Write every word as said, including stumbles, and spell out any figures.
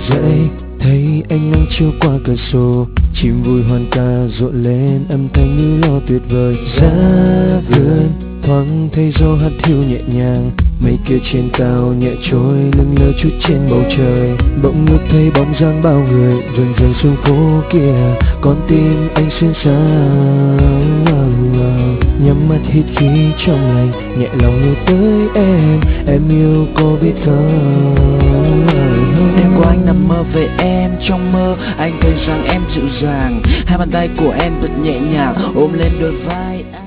dậy thấy ánh nắng chiếu qua cửa sổ, chim vui hoan ca rộn lên âm thanh như lo tuyệt vời. Giá vườn thoáng thấy gió hát hiu nhẹ nhàng, mây kia trên cao nhẹ trôi lững lờ chút trên bầu trời. Bỗng ngước thấy bóng dáng bao người dần dần xuống phố kia, con tim anh xuyên sáng. Nhắm mắt hít khí trong lành, nhẹ lòng nhớ tới em, em yêu cô biết không. Đêm qua anh nằm mơ về em, trong mơ anh thấy rằng em dịu dàng, hai bàn tay của em thật nhẹ nhàng ôm lên đôi vai anh.